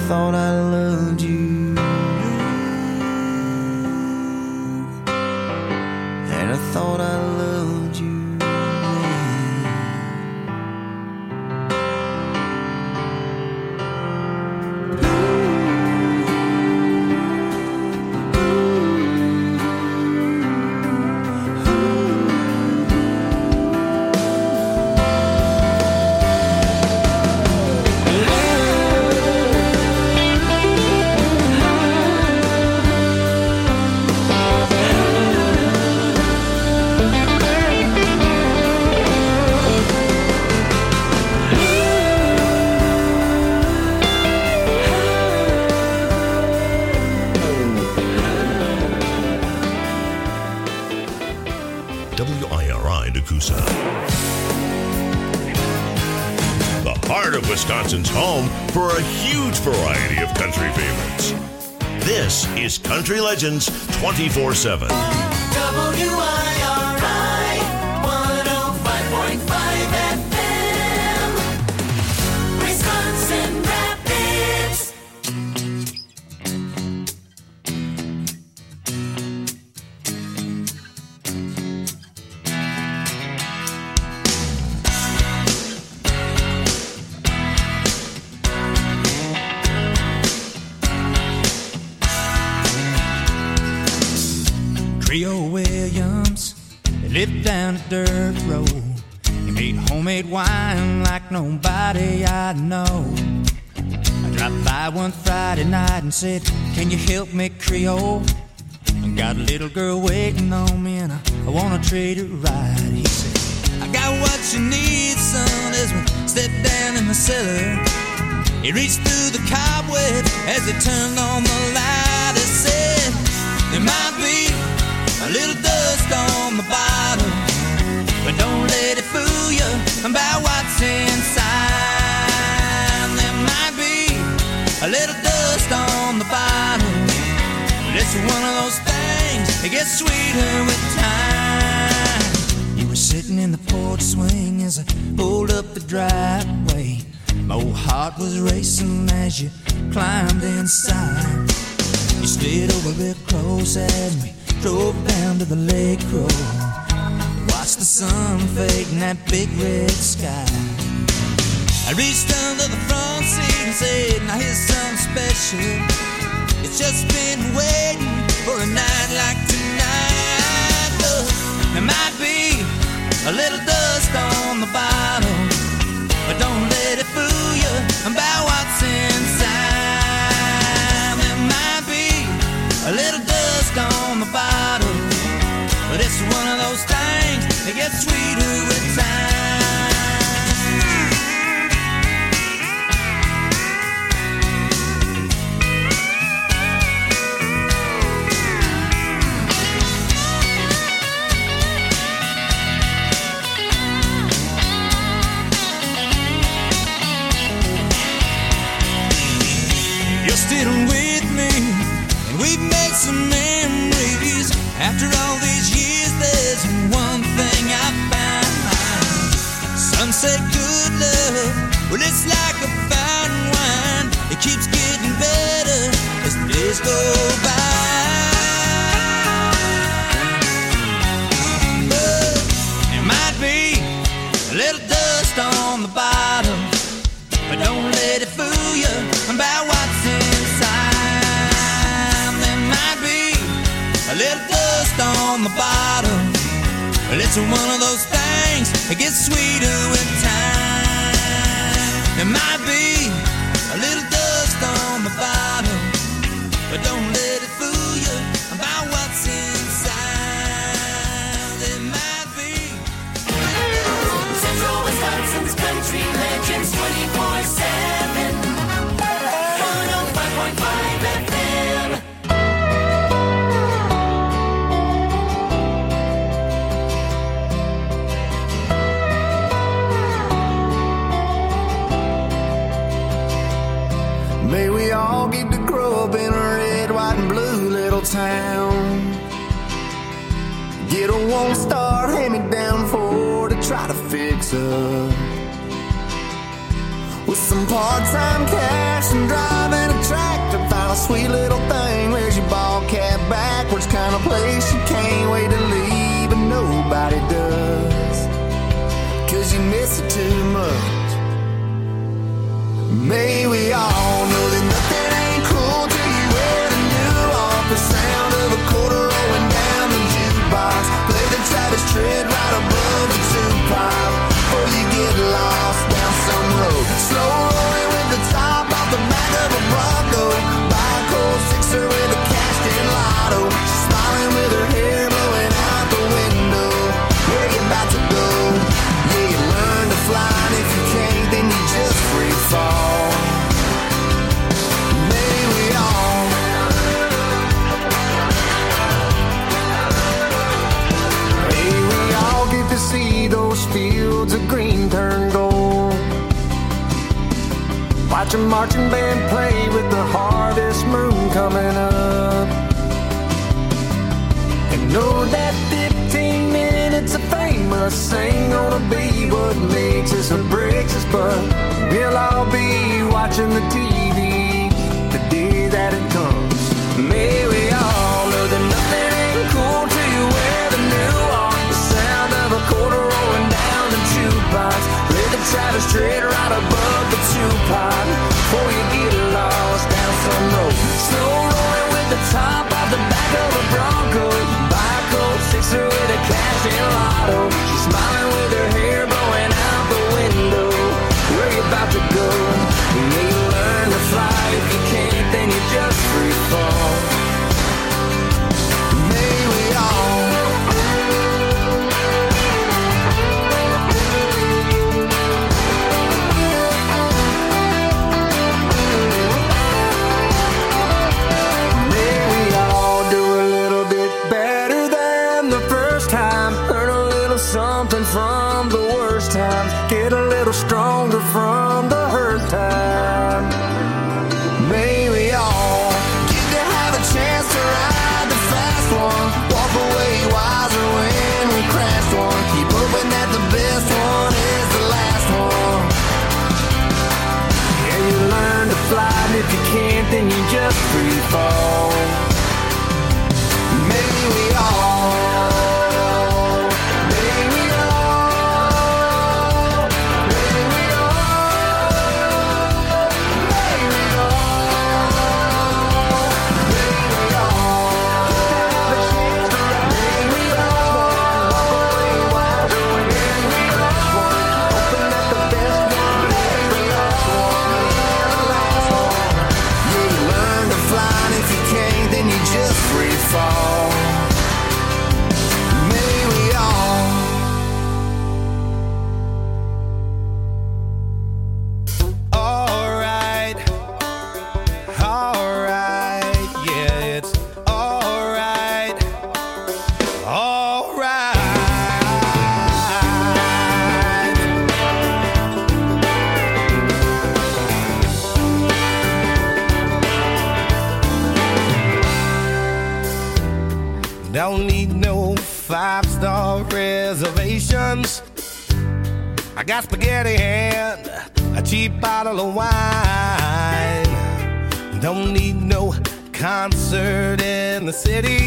thought I loved you, and I thought I loved you. WIRI Nakusa. The heart of Wisconsin's home for a huge variety of country favorites. This is Country Legends 24/7. WIRI 105.5 FM, Wisconsin Rapids. Creole Williams, he lived down a dirt road. He made homemade wine like nobody I know. I dropped by one Friday night and said, "Can you help me, Creole? I got a little girl waiting on me and I wanna treat her right." He said, "I got what you need, son," as we stepped down in the cellar. He reached through the cobweb as he turned on the light. He said, "There might be a little dust on the bottom, but don't let it fool you about what's inside. There might be a little dust on the bottom, but it's one of those things that gets sweeter with time." You were sitting in the porch swing as I pulled up the driveway. My old heart was racing as you climbed inside. You slid over real close as we drove down to the lake road. Watched the sun fade in that big red sky. I reached under the front seat and said, "Now here's something special. It's just been waiting for a night like tonight. Look, there might be a little dust on the bottom, but don't let it fool you about what's inside. There might be a little dust on the bottom, but it's one of those things that gets sweeter with time." You're still with me, and we've made some memories. After all these years, there's one thing I found. Some say good love, well, it's like a fine wine. It keeps getting better as the days go by. But there might be a little dust on the bottom, but don't let it fool you about what's inside. There might be a little dust on the bottom, but it's one of those things that gets sweeter with time. There might be a little dust on the bottom, but don't let it fool you about what's inside. There might be Central Wisconsin's Country Legends 24/7, 105.5 FM. May we all get to grow up in a red, white, and blue little town. Get a one-star hand-me-down Ford to try to fix up. With some part-time cash and driving a sweet little thing, wears your ball cap backwards, kind of place you can't wait to leave, but nobody does, 'cause you miss it too much. May we all know that nothing ain't cool till you wear the new off, the sound of a quarter rolling down the jukebox, play the Travis Tritt right above the two-pipe, before you get lost down some road, slow rolling with the top off the back of a Bronco, buy a cold sixer with a cashed-in lotto, she's smiling with her hair blowing out the window, where you about to go? Yeah, you learn to fly, and if you can't, then you just free fall. May we all get to see those fields of green turn gold, watch a marching band play with the harvest moon coming up, and know that 15 minutes of fame must ain't gonna be what makes us or breaks us, but we'll all be watching the TV the day that it comes. May we all know that nothing ain't cool till you wear the new off, the sound of a quarter rolling down the jukebox, play the Travis Tritt right above the two-pipe, before you get lost down some road, slow rolling with the top off the back of a Bronco, buy a cold sixer with a cash-in lotto, she's smiling with her hair blowing out the window, where you about to go? You may learn to fly, if you can't, then you just free fall. May we all do a little bit better than the first time, learn a little something from the worst times, get a little stronger from the hurt time. May we all get to have a chance to ride the fast one, walk away wiser when we crashed one, keep hoping that the best one is the last one. Yeah, you learn to fly, and if you can't, then you just free fall. May we all, may we all, may we all, may we all, may we all have a chance to ride. May we all walk away wiser when we crash one, hoping that the best one is the last one, the last one. Yeah, you learn to fly, and if you can't, then you just free fall. Don't need no 5-star reservations, I got spaghetti and a cheap bottle of wine. Don't need no concert in the city,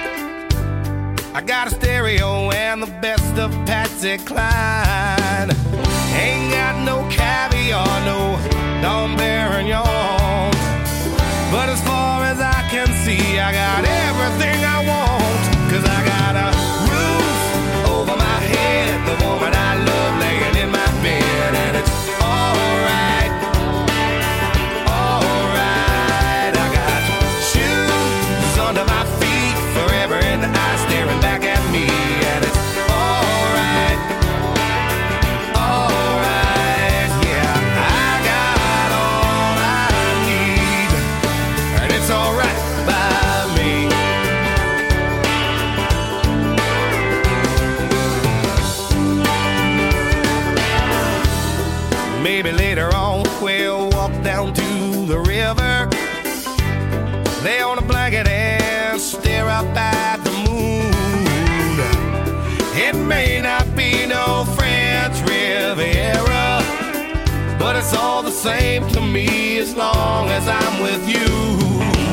I got a stereo and the best of Patsy Cline. Ain't got no caviar, no Dom Perignon, but as far as I can see, I got everything I want, 'cause I got a roof over my head, the woman I love laying in my bed, and it's alright, alright. I got shoes under my feet, forever in the eye staring back at me, and it's alright, alright. Yeah, I got all I need, and it's alright by me. Maybe later on we'll walk down to the river, lay on a blanket and stare up at the moon. It may not be no French Riviera, but it's all the same to me as long as I'm with you.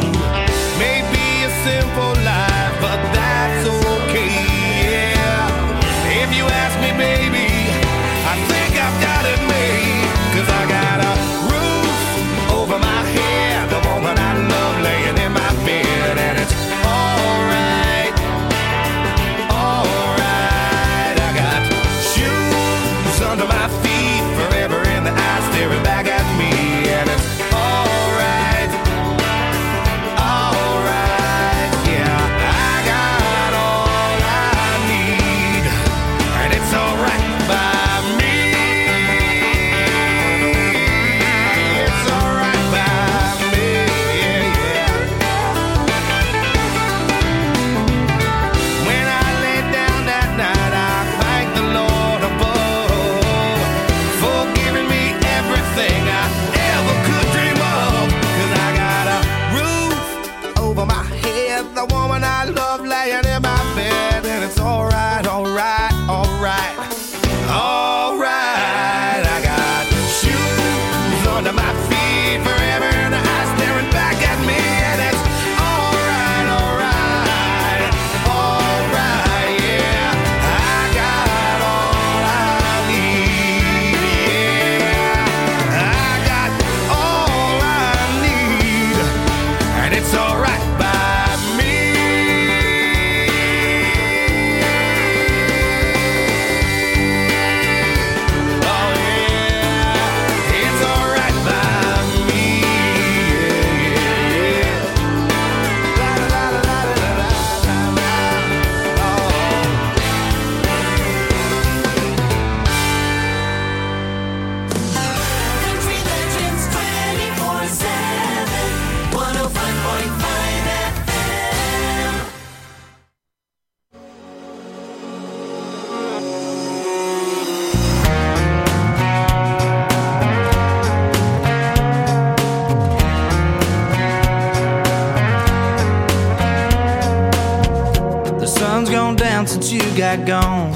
sun's gone down since you got gone.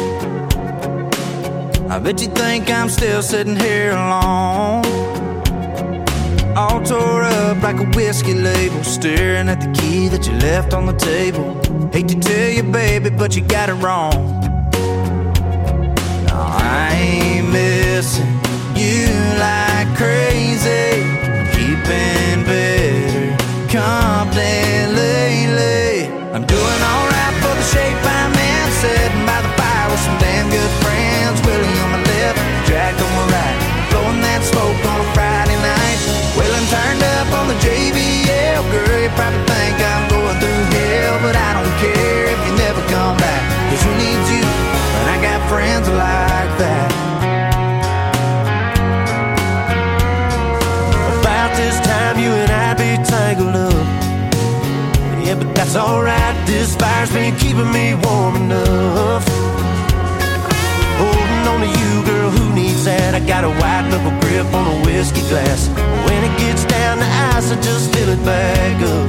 I bet you think I'm still sitting here alone, all tore up like a whiskey label, staring at the key that you left on the table. Hate to tell you, baby, but you got it wrong. No, I ain't missing you like crazy. I'm keeping better company lately. I'm doing alright for the shape I'm in, sitting by the fire with some damn good friends. Willie on my left, Jack on my right, blowing that smoke on a Friday night. Wheeling turned up on the JBL. Girl, you probably think I'm going through hell, but I don't care if you never come back, 'cause who needs you when I got friends like that? About this time you and I'd be tangled up. Yeah, but that's alright, this fire's been keeping me warm enough. Holding on to you, girl, who needs that? I got a white knuckle grip on a whiskey glass. When it gets down to ice, I just fill it back up.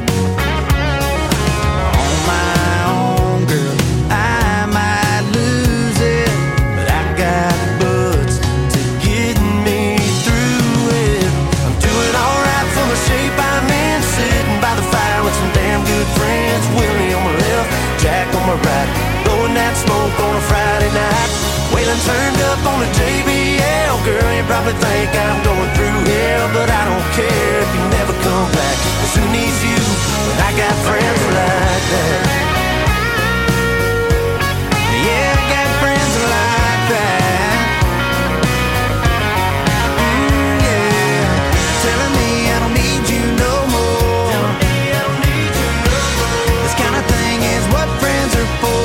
On my own, girl, I might lose it, but I got butts to get me through it. I'm doing alright for the shape I'm in, sitting by the fire with some damn good friends. Willie on my left, Jack on my right, blowing that smoke on a Friday night. Waylon turned up on the JBL. Girl, you probably think I'm going through hell, but I don't care if you never come back, 'cause who needs you when I got friends like that? Yeah, I got friends like that. Yeah, telling me I don't need you no more. This kind of thing is what friends are for.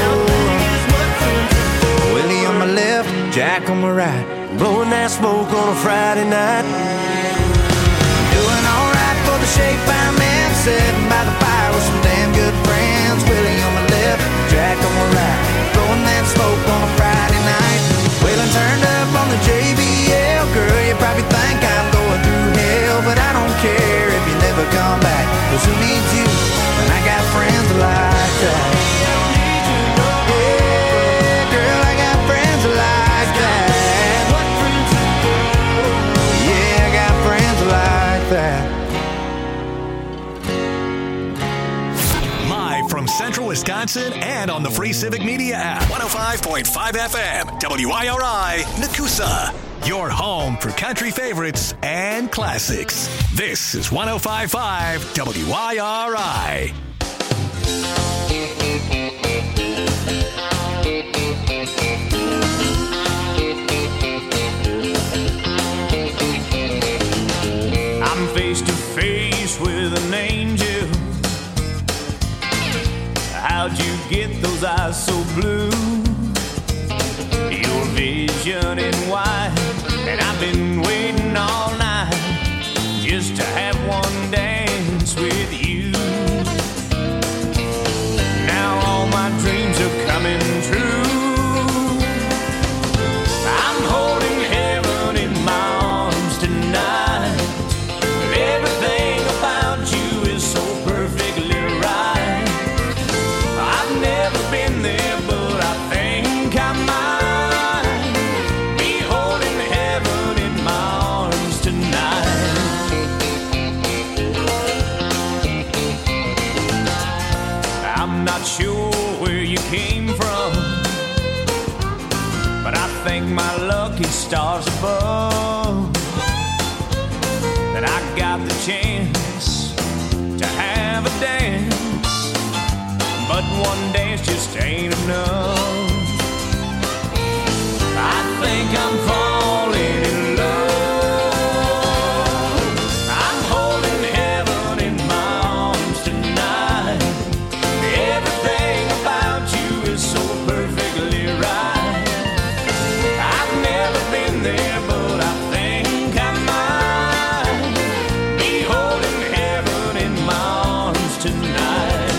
Willie on my left, Jack on my right, blowing that smoke on a Friday night. Doing alright for the shape I'm in, sitting by the fire with some damn good friends. Willie on my left, Jack on my right, blowing that smoke on a Friday night. Waylon turned up on the JBL. Girl, you probably think I'm going through hell, but I don't care if you never come back, 'cause who needs you when I got friends like that? Live from Central Wisconsin and on the free Civic Media app. 105.5 FM, WIRI, Nakusa. Your home for country favorites and classics. This is 105.5 WIRI. I'm face to face with an angel. How'd you get those eyes so blue? Your vision in white, and I've been waiting all night just to have one dance with you. Now all my dreams are coming true. I'm holding heaven in my arms tonight. Everything about you is so perfectly right. I've never been there, but I think I might be holding heaven in my arms tonight. I'm not sure where you came from, but I thank my lucky stars above that I got the chance to have a dance. But one dance just ain't enough. I think I'm falling in love. I'm holding heaven in my arms tonight. Everything about you is so perfectly right. I've never been there, but I think I might be holding heaven in my arms tonight.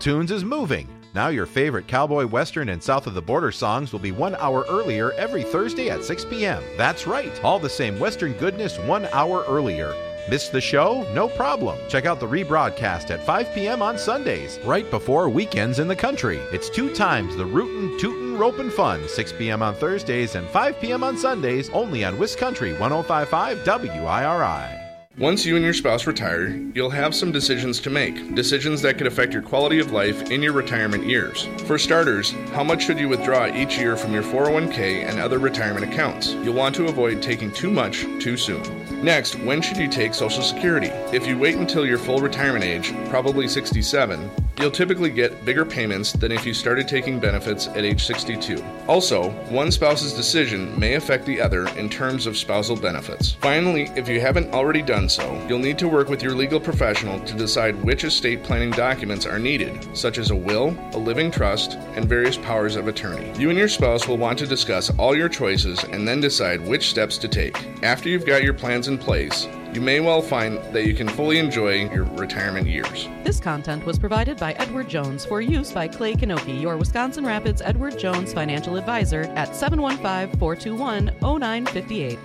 Tunes is moving. Now your favorite cowboy, western, and south of the border songs will be 1 hour earlier every Thursday at 6 p.m. That's right, all the same western goodness 1 hour earlier. Missed the show? No problem. Check out the rebroadcast at 5 p.m. on Sundays, right before weekends in the country. It's 2 times the rootin', tootin', ropin' fun, 6 p.m. on Thursdays and 5 p.m. on Sundays, only on Wiscountry 105.5 WIRI. Once you and your spouse retire, you'll have some decisions to make. Decisions that could affect your quality of life in your retirement years. For starters, how much should you withdraw each year from your 401k and other retirement accounts? You'll want to avoid taking too much too soon. Next, when should you take Social Security? If you wait until your full retirement age, probably 67, you'll typically get bigger payments than if you started taking benefits at age 62. Also, one spouse's decision may affect the other in terms of spousal benefits. Finally, if you haven't already done so, you'll need to work with your legal professional to decide which estate planning documents are needed, such as a will, a living trust, and various powers of attorney. You and your spouse will want to discuss all your choices and then decide which steps to take. After you've got your plans in place, you may well find that you can fully enjoy your retirement years. This content was provided by Edward Jones for use by Clay Kanoki, your Wisconsin Rapids Edward Jones financial advisor at 715-421-0958.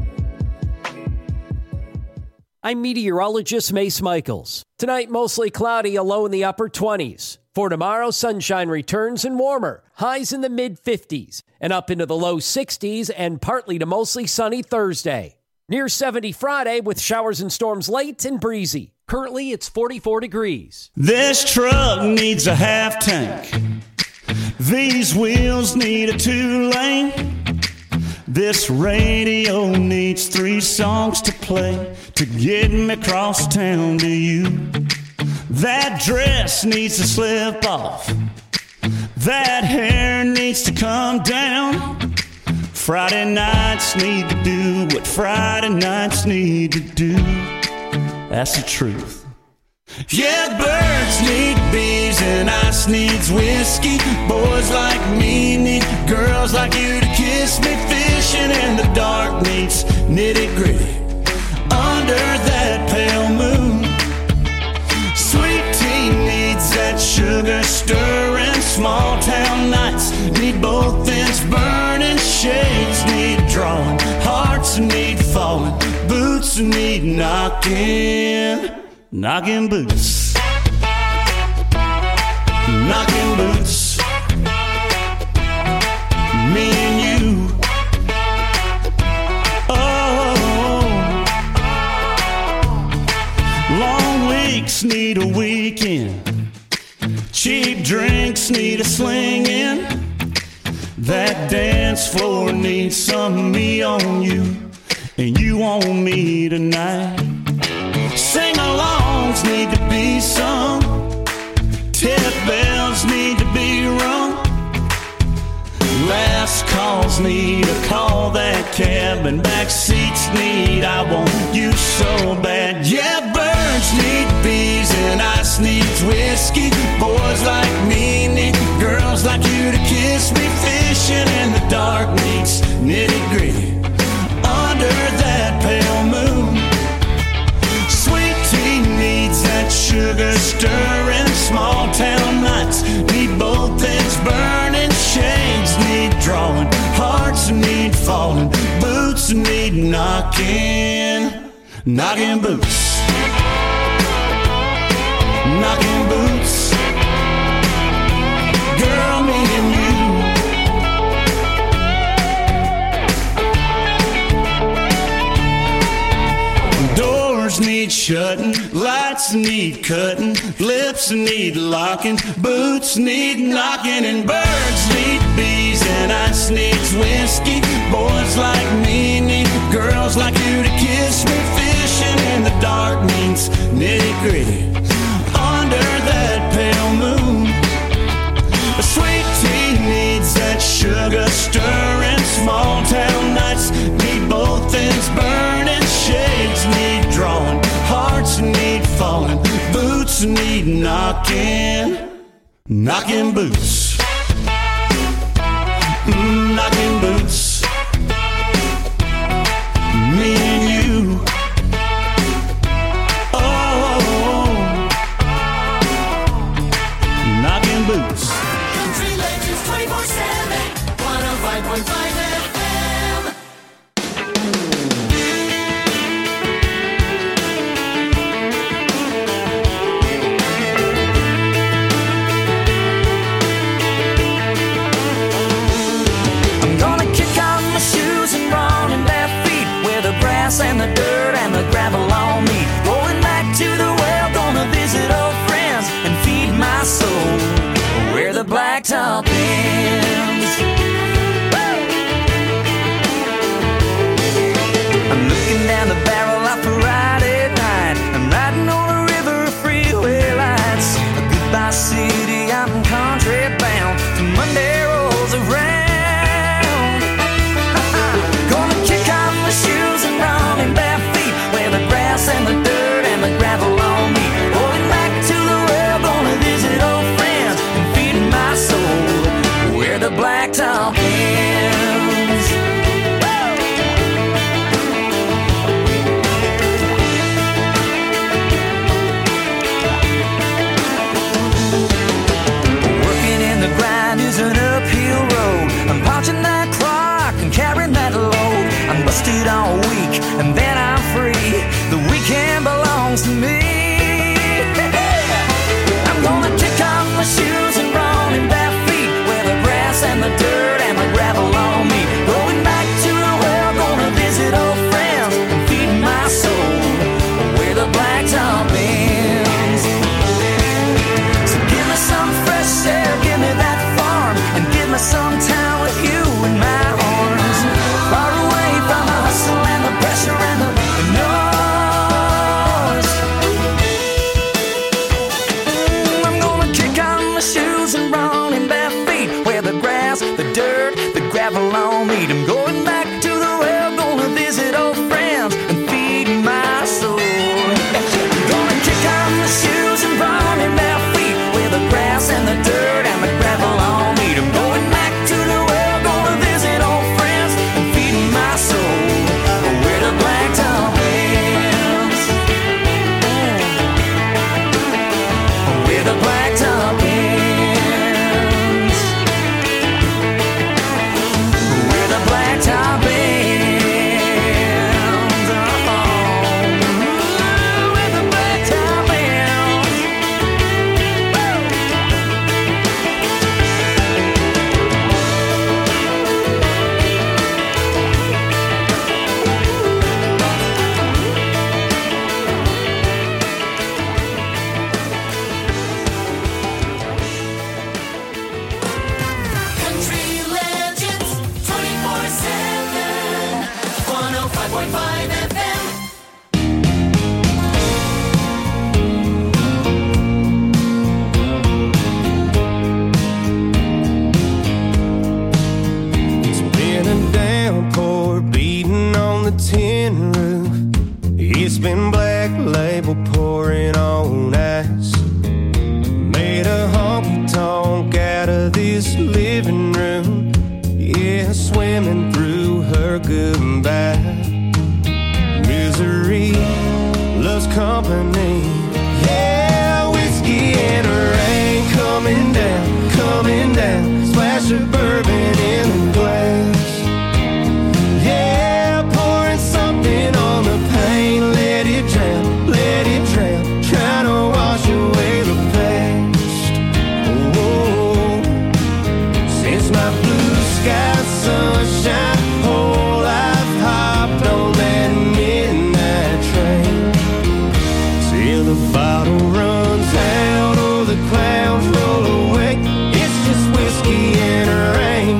I'm meteorologist Mace Michaels. Tonight, mostly cloudy, a low in the upper 20s. For tomorrow, sunshine returns and warmer, highs in the mid-50s, and up into the low 60s and partly to mostly sunny Thursday. Near 70 Friday with showers and storms late and breezy. Currently, it's 44 degrees. This truck needs a half tank. These wheels need a 2-lane. This radio needs 3 songs to play to get me across town to you. That dress needs to slip off. That hair needs to come down. Friday nights need to do what Friday nights need to do. That's the truth. Yeah, birds need bees and ice needs whiskey. Boys like me need girls like you to kiss me. Fishing in the dark needs nitty-gritty under that pale moon. Sweet tea needs that sugar stirring. Small town nights need both ends burning. Shades need drawing, hearts need falling, boots need knocking boots, knocking boots. Me and you. Oh, long weeks need a weekend. Cheap drinks need a slinging. That dance floor needs some of me on you, and you on me tonight. Sing-alongs need to be sung. Tip bells need to be rung. Last calls need a call. That cab and back seats need I want you so bad. Yeah, birds need bees and ice needs whiskey. Boys like me need girls like you to kiss me. Fishing in the dark needs nitty-gritty under that pale moon. Sweet tea needs that sugar stirring. Small town nights need both ends burning. Shades need drawing, hearts need falling, boots need knocking boots, knocking boots. Girl, me and you. Doors need shutting, lights need cutting, lips need locking, boots need knocking, and birds need bees and ice needs whiskey. Boys like me need girls like you to kiss me. Fishing in the dark means nitty-gritty under that pale moon. A sweet tea needs that sugar stirring. Small town nights need both ends burning. Shades need drawing, hearts need falling, boots need knocking boots, knocking boots. Me and you. FM. I'm gonna kick off my shoes and run in bare feet where the grass and the dirt and the gravel all meet. Going back to the well, gonna visit old friends and feed my soul where the blacktop ends. I'm looking down the barrel of a Friday night. I'm riding on a river of freeway lights. A goodbye city, I'm country bound. till Monday rolls around. Gonna kick off my shoes and run in bare feet where the grass and the dirt and the gravel on me. Going back to the well, gonna visit old friends and feed my soul where the blacktop ends. Working in the grind is an uphill road. I'm punching that clock and carrying that load. I'm busted all week and then I'm free. The weekend belongs to me. I'm gonna kick off my shoes and run in bare feet where the grass and the dirt and the gravel on me. Going back to the well, gonna visit old friends and feed my soul where the blacktop ends. So give me some fresh air, give me that farm, and give me some time with you in my arms. Far away from the hustle and the pressure and the noise. I'm gonna kick on my shoes and run in bare feet where the grass, the dirt, the gravel all meet. I'm going back to the well, gonna visit old friends and feed my soul. Gonna kick on my shoes and run in bare feet where the grass and the dirt and the gravel all meet. I'm going back to the well, gonna visit old friends and feed my soul where the blacktop ends. Where the blacktop ends. Where the blacktop ends. Where the blacktop ends. Country Legends 24/7. 105.5 FM. It's been a downpour beating on the tin roof. It's been Black Label pouring on ice. Made a honky tonk out of this living room. Yeah, swimming through her goodbye. Misery loves company. Yeah, whiskey and rain coming down, coming down. Splash of bourbon in the glass. Yeah, pouring something on the pain. Let it drown, let it drown. Trying to wash away the past. Oh, since my blue sky sunshine, whole life hopped on that midnight train. Till the bottle runs out or the clouds roll away. It's just whiskey and rain.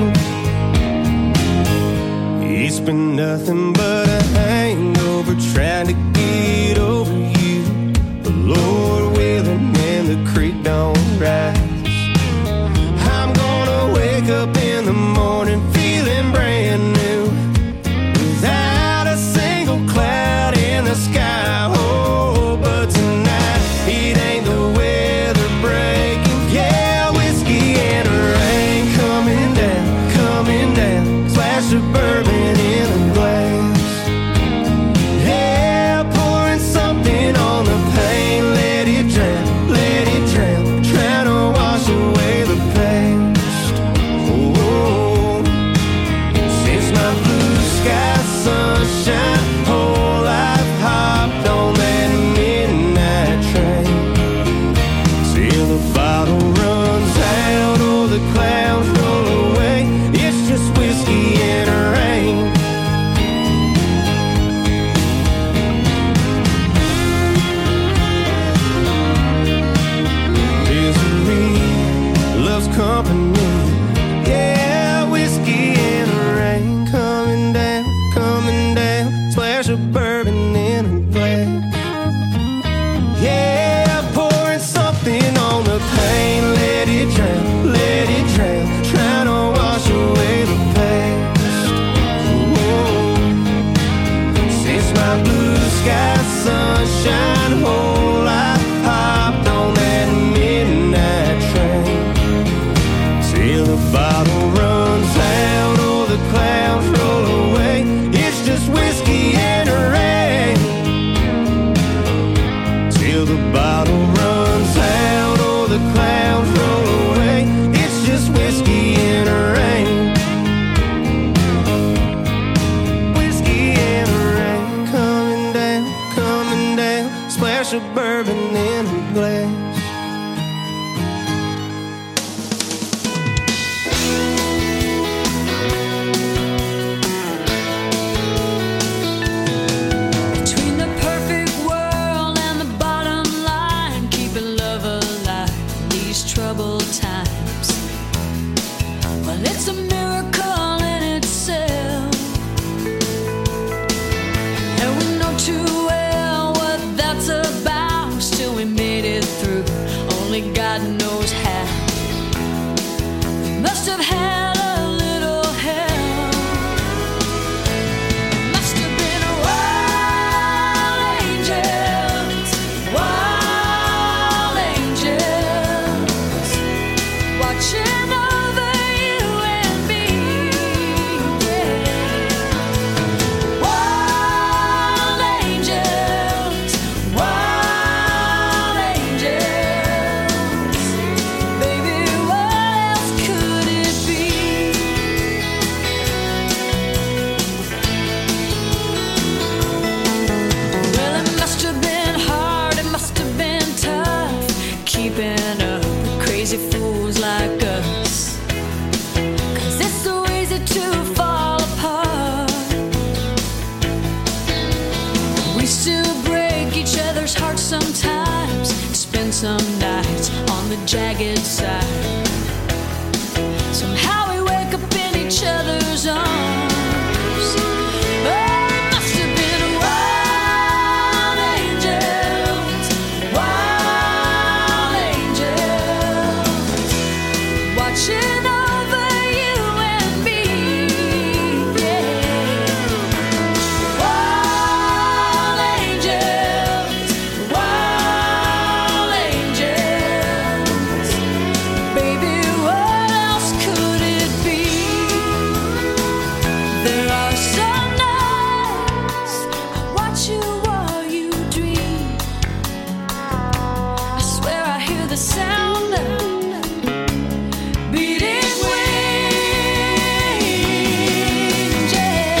It's been nothing but a hangover trying to get over you. The Lord willing and the creek don't rise. I'm gonna wake up in the morning feeling brand new, without a single cloud in the sky. Oh, but tonight it ain't the weather breaking. Yeah, whiskey and rain coming down, coming down. Splash of bourbon in the glass. Yeah, pouring something on the pain. Let it drown, let it drown. Trying to wash away the past. Oh, some nights on the jagged side. Somehow we wake up in each other's arms. Oh, it must have been wild angels, wild angels, watching over you and me. Yeah. Wild angels, wild angels. Baby, what else could it be? There are some nights I watch you while you dream. I swear I hear the sound of beating wings. Yeah.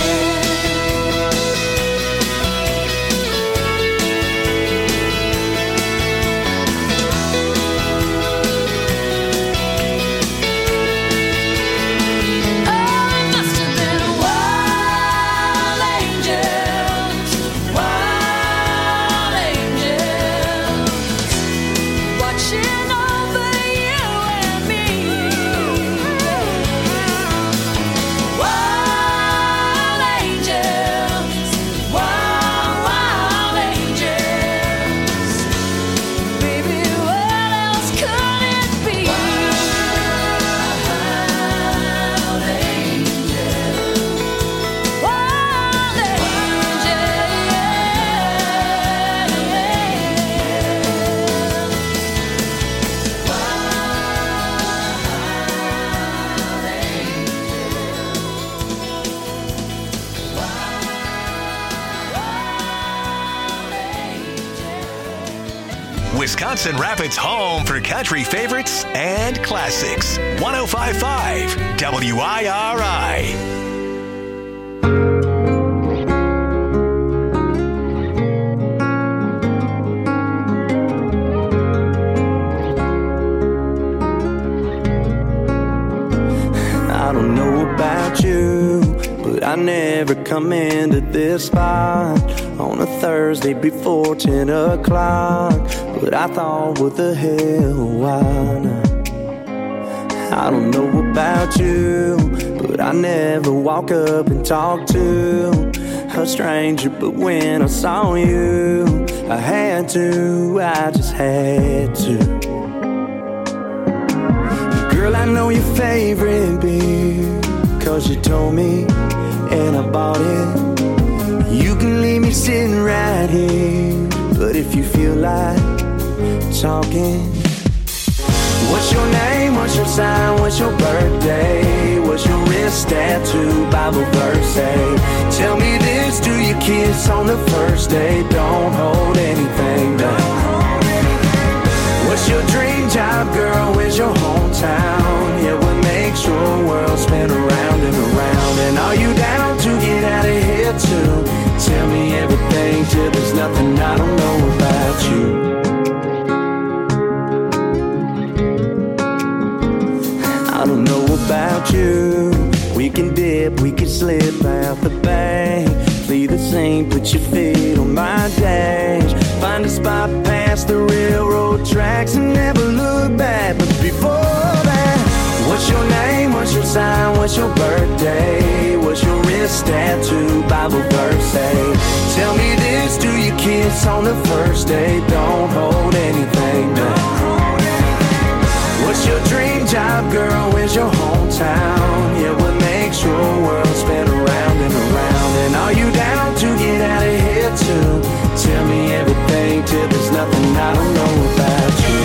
Oh, it must have been wild angels, wild angels, watching over you and me. Wild angels, wild angels. Baby, what else could it be? Wild angels, wild Wisconsin Rapids' home for country favorites and classics. 105.5 WIRI. I don't know about you, but I never come into this spot on a Thursday before 10 o'clock. But I thought, what the hell, why not? I don't know about you, but I never walk up and talk to a stranger. But when I saw you, I had to, I just had to. Girl, I know your favorite beer, 'cause you told me, and I bought it. You can leave me sitting right here, but if you feel like talking, what's your name, what's your sign, what's your birthday, what's your wrist tattoo, Bible verse say? Tell me this, do you kiss on the first date? Don't hold anything back. What's your dream job, girl? Where's your hometown? Yeah, what makes your world spin around and around? And are you down to get out of here too? Tell me everything till there's nothing I don't know about you. I don't know about you. We can dip, we can slip out the bank, flee the scene, put your feet on my dash, find a spot past the railroad tracks and never look back. But before that, what's your name, what's your sign, what's your birthday, what's your wrist tattoo, Bible verse say? Tell me this, do you kiss on the first date? Don't hold anything back. What's your dream job, girl? Where's your hometown? Yeah, what makes your world spin around and around? And are you down to get out of here too? Tell me everything till there's nothing I don't know about you.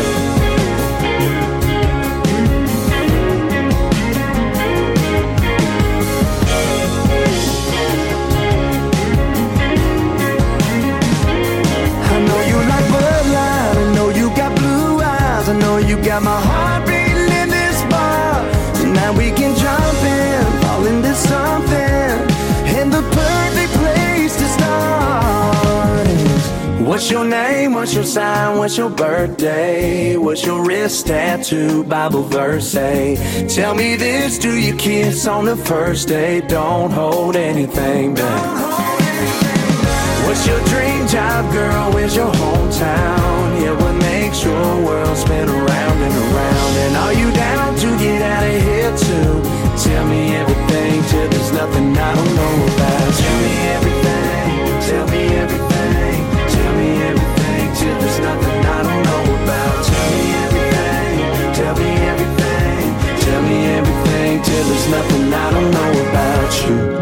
I know you like Bud Light, I know you got blue eyes, I know you got my heart beating in this bar. Tonight we can jump in, fall into something, and the perfect place to start is, what's your name, what's your sign, what's your birthday, what's your wrist tattoo, Bible verse say? Tell me this, do you kiss on the first date? Don't hold anything back. What's your dream job, girl? Where's your hometown? Yeah, what makes makes your world spin around and around. And are you down to get out of here too? Tell me everything till there's nothing I don't know about. Tell me everything, tell me everything, tell me everything till there's nothing I don't know about. Tell me everything, tell me everything, tell me everything till there's nothing I don't know about you.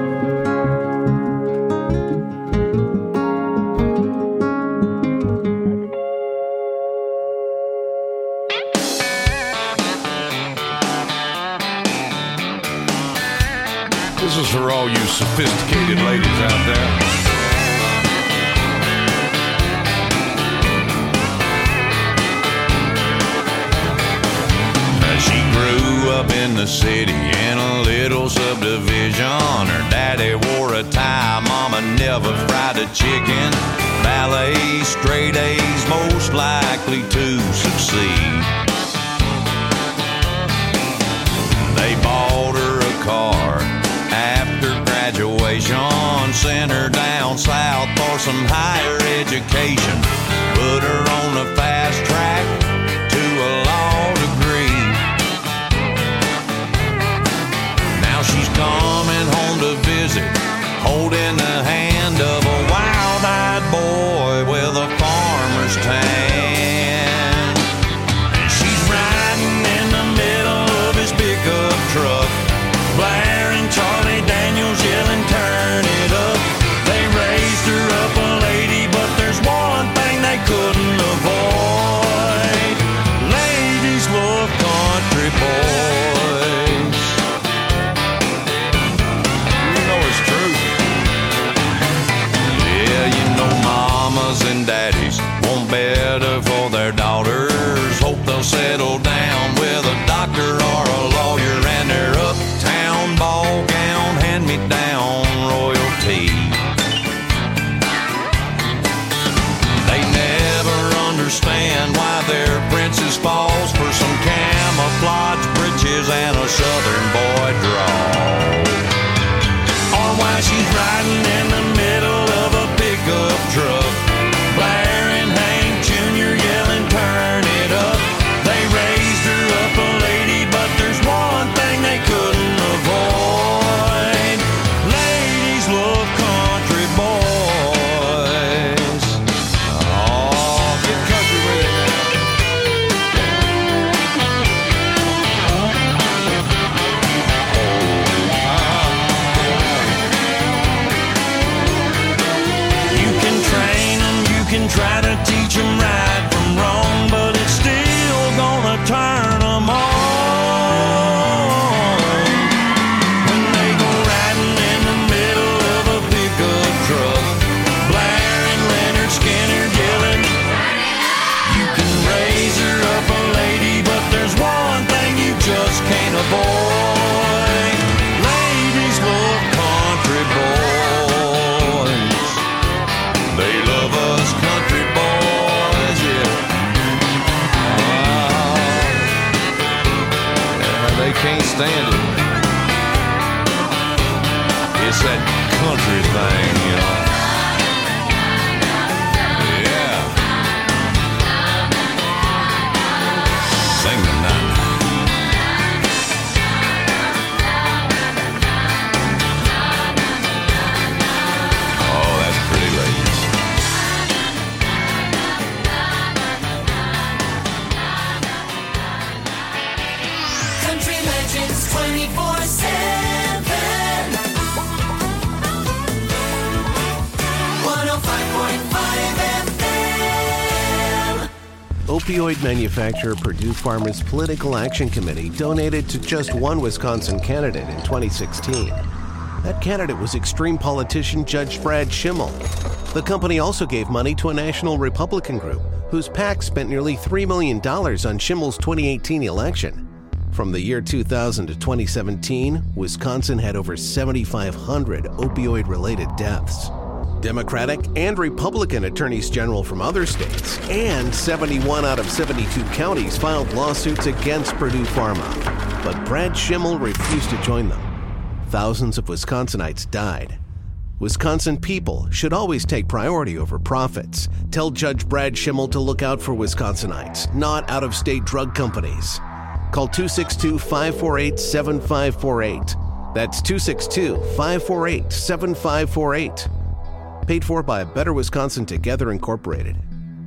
This is for all you sophisticated ladies out there. She grew up in the city in a little subdivision. Her daddy wore a tie, mama never fried a chicken. Ballet, straight A's, most likely to succeed. They bought her a car after graduation, sent her down south for some higher education, put her on the fast track to a law degree. Now she's coming home to visit, holding the hand of a wild-eyed boy with a farmer's tan. And she's riding in the middle of his pickup truck, blaring Charlie Daniels, yelling, turn it up. They raised her up a lady, but there's one thing they couldn't avoid. Ladies love country boys. You know it's true. Yeah, you know mamas and daddies want better for their daughters. Hope they'll settle down with a doctor or a lawyer, and their uptown ball gown, hand-me-down royalty. They never understand why their princess falls for some camouflage breeches and a southern boy drawl, or why she's riding in the middle of a pickup truck, blaring Hank Jr., yelling, turn it up. They raised her up a lady, but there's one thing they couldn't avoid. Ladies love country boys. Oh, get country with it now. You can train them, you can try to teach them right from wrong, but it's still gonna turn them on. When they go riding in the middle of a pickup truck, blaring Leonard Skinner, yelling, you can raise her up a lady, but there's one thing you just can't avoid. Ladies love country boys. They love us country boys, yeah. They can't stand it. It's that country thing, you know. Yeah. Sing the night. Oh, that's pretty, ladies. Country Legends 24/7. 105.5 FM. Opioid manufacturer Purdue Pharma's Political Action Committee donated to just one Wisconsin candidate in 2016. That candidate was extreme politician Judge Brad Schimmel. The company also gave money to a national Republican group whose PAC spent nearly $3 million on Schimmel's 2018 election. From the year 2000 to 2017, Wisconsin had over 7,500 opioid-related deaths. Democratic and Republican attorneys general from other states and 71 out of 72 counties filed lawsuits against Purdue Pharma. But Brad Schimmel refused to join them. Thousands of Wisconsinites died. Wisconsin people should always take priority over profits. Tell Judge Brad Schimmel to look out for Wisconsinites, not out-of-state drug companies. Call 262-548-7548. That's 262-548-7548. Paid for by Better Wisconsin Together Incorporated.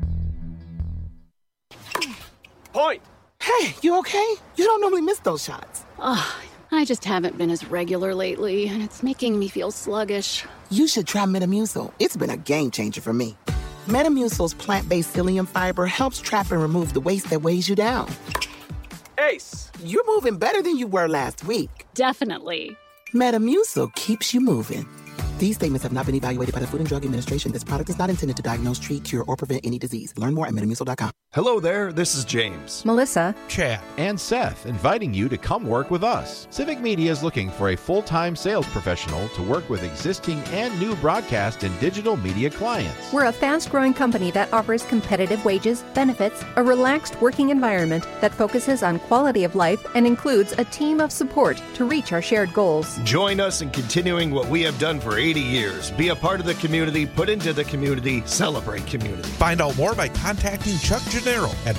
Point! Hey, you okay? You don't normally miss those shots. I just haven't been as regular lately, and it's making me feel sluggish. You should try Metamucil. It's been a game changer for me. Metamucil's plant-based psyllium fiber helps trap and remove the waste that weighs you down. Ace! You're moving better than you were last week. Definitely. Metamucil keeps you moving. These statements have not been evaluated by the Food and Drug Administration. This product is not intended to diagnose, treat, cure, or prevent any disease. Learn more at metamucil.com. Hello there, this is James, Melissa, Chad, and Seth, inviting you to come work with us. Civic Media is looking for a full-time sales professional to work with existing and new broadcast and digital media clients. We're a fast-growing company that offers competitive wages, benefits, a relaxed working environment that focuses on quality of life and includes a team of support to reach our shared goals. Join us in continuing what we have done for 80 years. Be a part of the community, put into the community, celebrate community. Find out more by contacting Chuck Gennaro at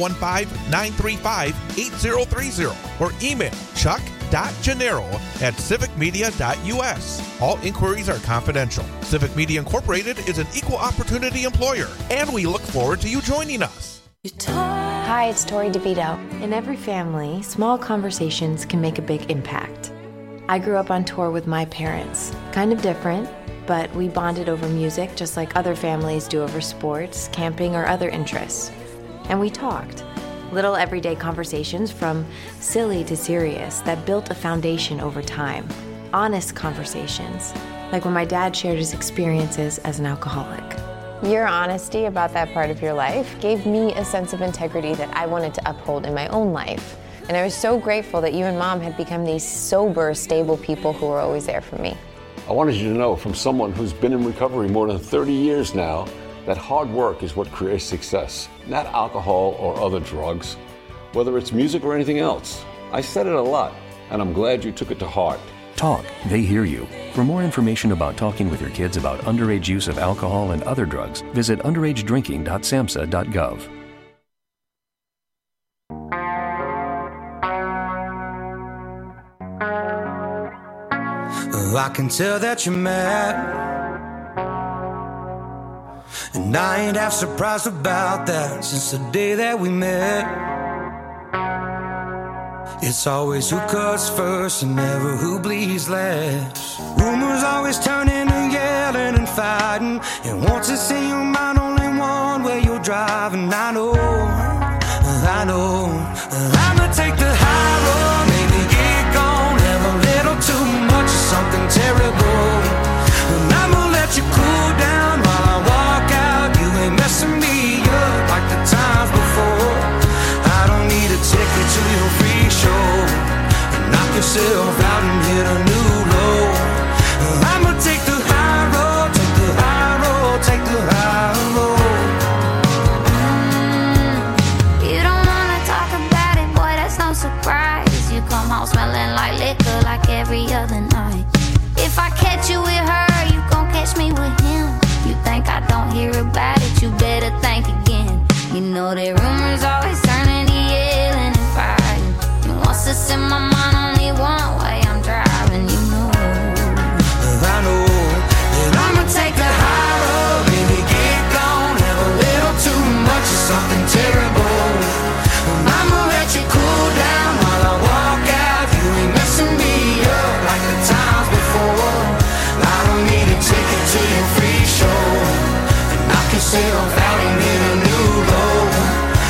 715-935-8030 or email chuck.gennaro@civicmedia.us. All inquiries are confidential. Civic Media Incorporated is an equal opportunity employer, and we look forward to you joining us. Hi, it's Tori DeVito. In every family, small conversations can make a big impact. I grew up on tour with my parents. Kind of different, but we bonded over music just like other families do over sports, camping, or other interests. And we talked. Little everyday conversations from silly to serious that built a foundation over time. Honest conversations, like when my dad shared his experiences as an alcoholic. Your honesty about that part of your life gave me a sense of integrity that I wanted to uphold in my own life. And I was so grateful that you and Mom had become these sober, stable people who were always there for me. I wanted you to know, from someone who's been in recovery more than 30 years now, that hard work is what creates success, not alcohol or other drugs, whether it's music or anything else. I said it a lot, and I'm glad you took it to heart. Talk, they hear you. For more information about talking with your kids about underage use of alcohol and other drugs, visit underagedrinking.samhsa.gov. I can tell that you're mad, and I ain't half surprised about that since the day that we met. It's always who cuts first and never who bleeds last. Rumors always turn into yelling and fighting, and once it's in your mind, only one way you're driving. I know I'ma take the high road, maybe get gone, have a little too much of something terrible, and I'ma let you cool down while I walk out. You ain't messing me up like the times before. I don't need a ticket to your free show. Knock yourself out and hit a new low. I'ma take the high road, take the high road, take the high road. You don't wanna talk about it, boy, that's no surprise. You come home smelling like liquor like every other night. If I catch you with her, you gon' catch me with him. You think I don't hear about it, you better think again. You know that rumors always turn into yelling and fighting, and once it's in my mind, only one way I'm driving, you know. I know that I'ma take the high road, baby, get gone, have a little too much of something terrible. I'ma let you cool down while I walk out. You ain't messing me up like the times before. I don't need a ticket to your free show, and knock yourself out and hit a new low.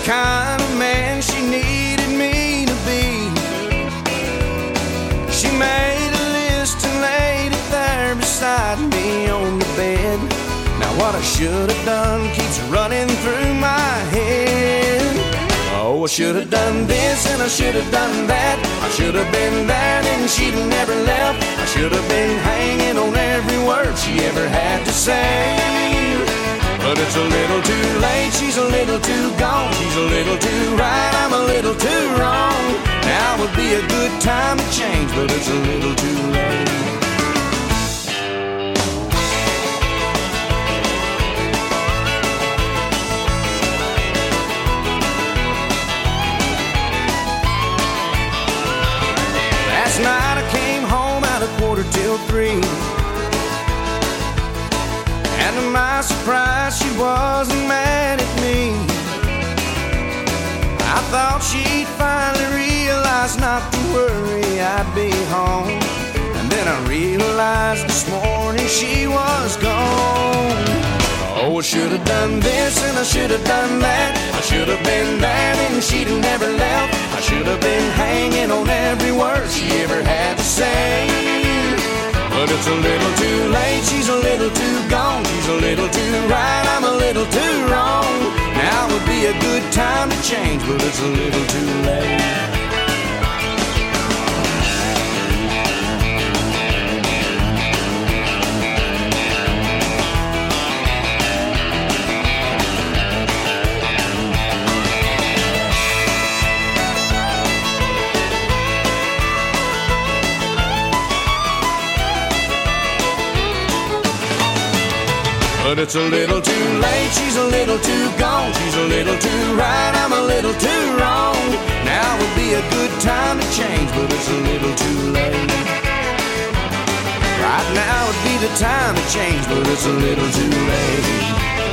kind of man she needed me to be. She made a list and laid it there beside me on the bed. Now what I should have done keeps running through my head. Oh, I should have done this and I should have done that. I should have been there and she'd have never left. I should have been hanging on every word she ever had to say. But it's a little too late, she's a little too gone. She's a little too right, I'm a little too wrong. Now would be a good time to change, but it's a little too late. Last night I came home at 2:45. And to my surprise, she wasn't mad at me. I thought she'd finally realize not to worry, I'd be home. And then I realized this morning she was gone. Oh, I should have done this and I should have done that. I should have been there and she'd have never left. I should have been hanging on every word she ever had to say. But it's a little too late, she's a little too gone. She's a little too right, I'm a little too wrong. Now would be a good time to change, but it's a little too late. But it's a little too late, she's a little too gone. She's a little too right, I'm a little too wrong. Now would be a good time to change, but it's a little too late. Right now would be the time to change, but it's a little too late.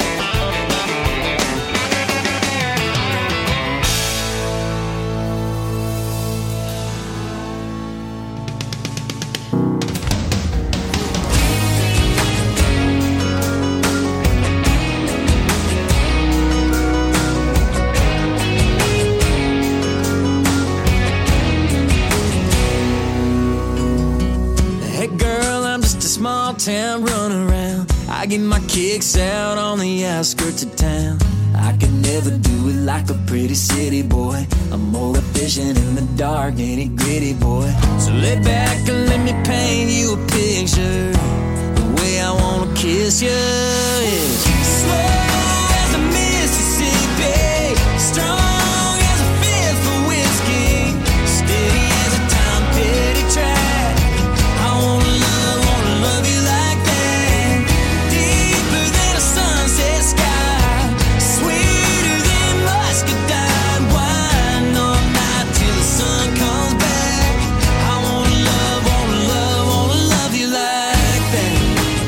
Town run around, I get my kicks out on the outskirts of town. I could never do it like a pretty city boy. I'm more efficient in the dark, nitty gritty boy. So lay back and let me paint you a picture. The way I wanna kiss you is slow as a Mississippi, strong as a fifth of whiskey, steady as a Tom Petty track. I wanna love you like that, deeper than a sunset sky, sweeter than muscadine wine, all night till the sun comes back. I wanna love you like that.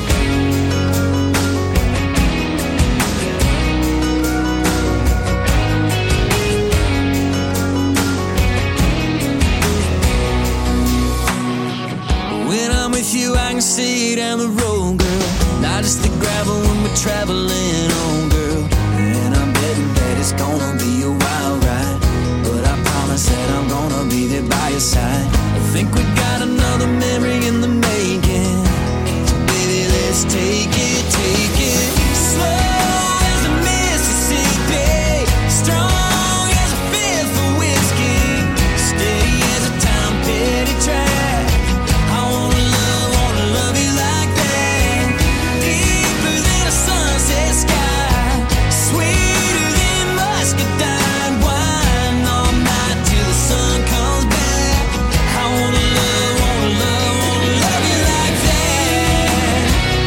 When I'm with you, I can see down the road, girl. Not just the gravel when we're traveling on, girl. And I'm betting that it's gonna be a wild ride, but I promise that I'm gonna be there by your side. I think we got another memory in the making, so baby, let's take it slow as a Mississippi, strong as a fifth of whiskey, steady as a Tom Petty track. I wanna love you like that, deeper than a sunset sky, sweeter than muscadine wine, all night till the sun comes back. I wanna love you like that.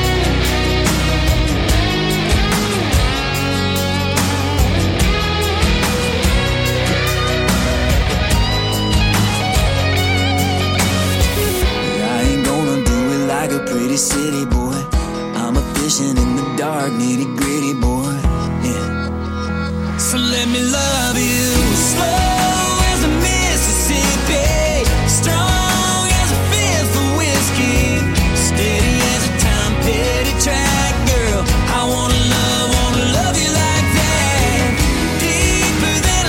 I ain't gonna do it like a pretty city boy. I'm a fishing in the dark, nitty gritty boy. Yeah. So let me love you slow as a Mississippi, strong as a fifth of whiskey, steady as a Tom Petty track, girl. I wanna love you like that, deeper than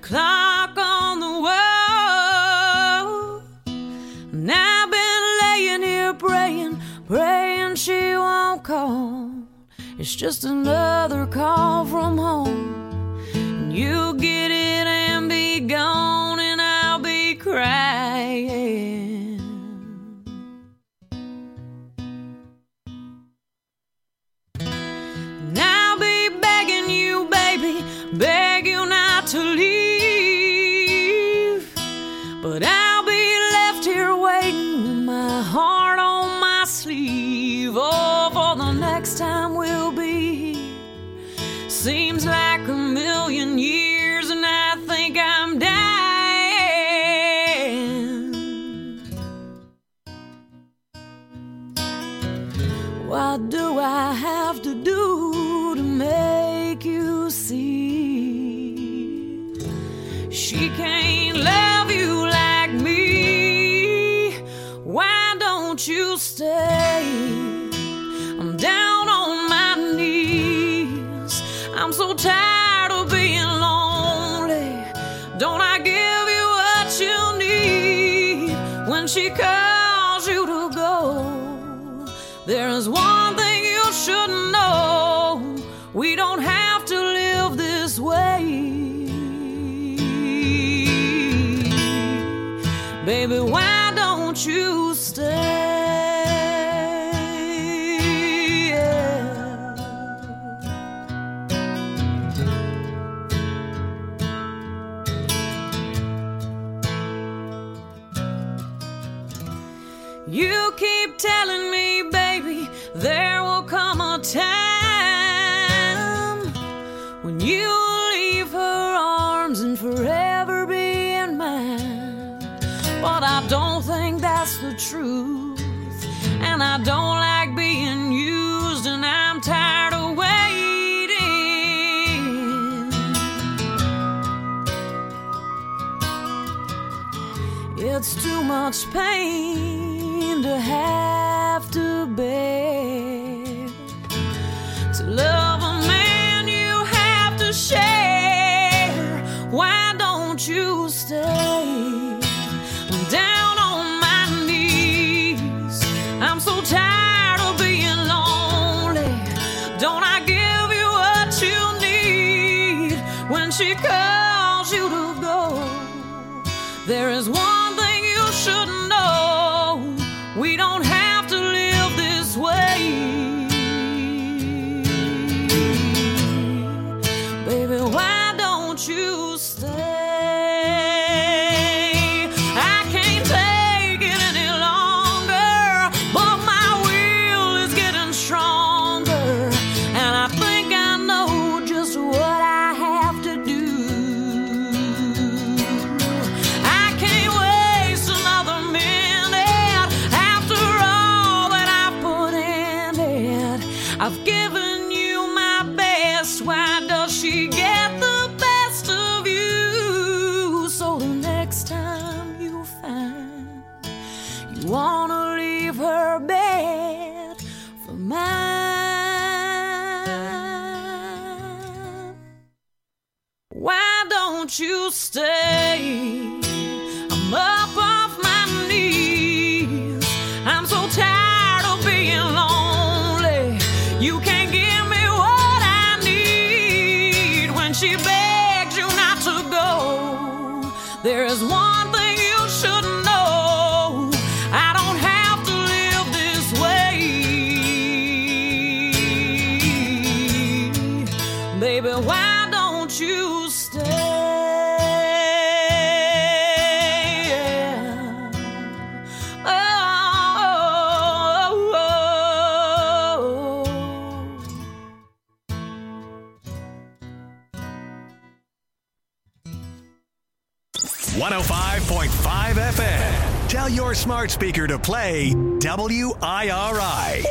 clock on the wall. And I've been laying here praying she won't call. It's just another call from home. And you'll get it and be gone, and I'll be crying. And I'll be begging you, baby, beg you not to leave. But I'll be left here waiting with my heart on my sleeve. Oh, for the next time we'll be here. Seems like a million years, and I think I'm dying. What do I have to do to make you see? She can't love you like me. Why don't you stay? I'm down on my knees. I'm so tired of being lonely. Don't I give you what you need when she calls you to go? There's one thing you should know. We don't have to live this way. Baby, why don't you stay? You keep telling me, baby, there will come a time when you'll leave her arms and forever be in mine. But I don't think that's the truth, and I don't like being used, and I'm tired of waiting. It's too much pain to have to bear. To love a man you have to share. Why don't you stay? I'm down on my knees. I'm so tired of being lonely. Don't I give you what you need when she calls you to go? There is one thing you should know. We don't have to live this way. Baby, why don't you stay? I can't take it any longer, but my will is getting stronger, and I think I know just what I have to do. I can't waste another minute after all that I've put in it. I've given you my best. Why does she get the best of you? So the next time you find you wanna leave her bed for mine, why don't you stay? I'm up off my knees. I'm so tired of being lonely. You can't give me what I need when she begs you not to go. There is one thing you should know. I don't have to live this way. Baby, why don't you stay? .5 FM. Tell your smart speaker to play WIRI.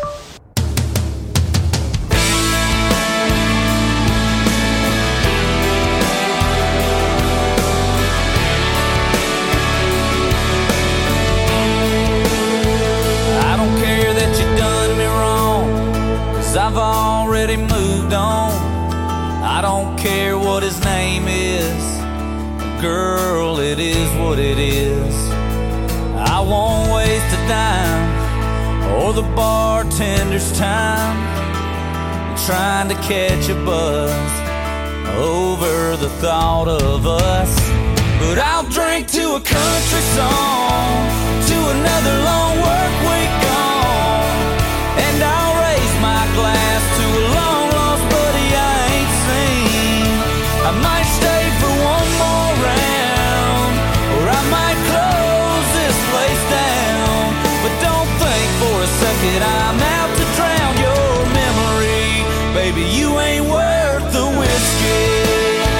I don't care that you done me wrong, 'cause I've already moved on. I don't care what his name is, girl, it is what it is. I won't waste a dime or the bartender's time trying to catch a buzz over the thought of us. But I'll drink to a country song, to another long work week gone, and I'll raise my glass to a long lost buddy I ain't seen. I might stay for one more round, or I might close this place down. But don't think for a second I'm out to drown your memory. Baby, you ain't worth the whiskey.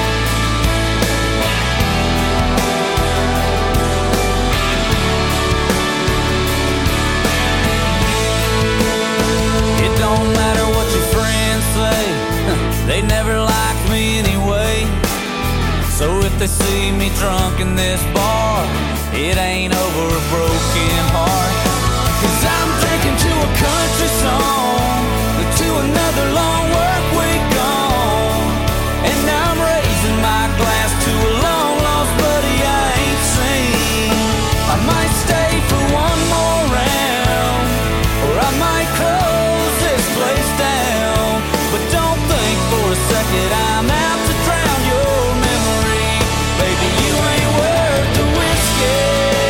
It don't matter what your friends say, they never liked me anyway. So if they see me drunk in this bar, it ain't over a broken heart. 'Cause I'm drinking to a country song, to another long work week gone, and I'm raising my glass to a long lost buddy I ain't seen. I might stay for one more round, or I might close this place down. But don't think for a second I'm out to drown your memory. Baby, you ain't worth the whiskey.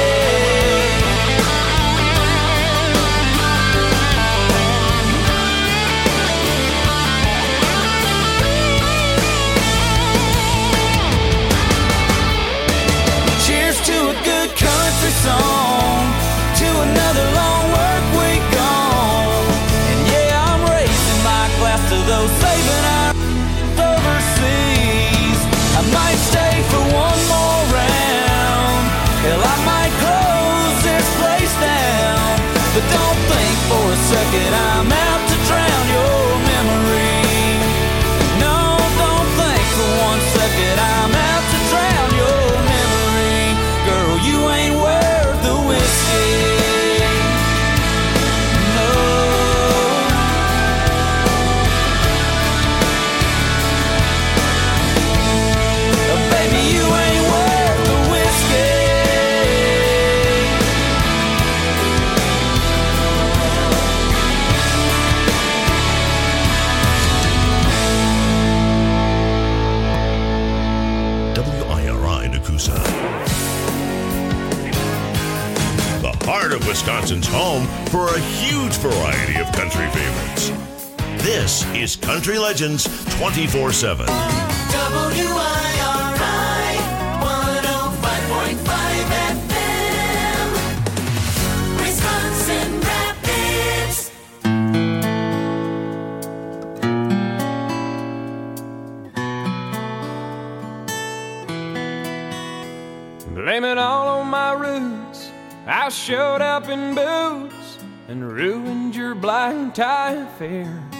Cheers to a good country song, to another long work week gone. And yeah, I'm raising my glass to those saving our overseas. I might stay for one more round, hell, I might close this place down. But don't think for a second I'm out to drown your memory. No, don't think for 1 second I'm out to drown your memory. Girl, you ain't worth the whiskey. No. Baby, you ain't worth the whiskey. WIRI Nakusa. The heart of Wisconsin's home for a huge variety of country favorites. This is Country Legends 24/7. WIRI 105.5 FM, Wisconsin Rapids. Blame it all on my roots. I showed up in boots and ruined your black tie affair.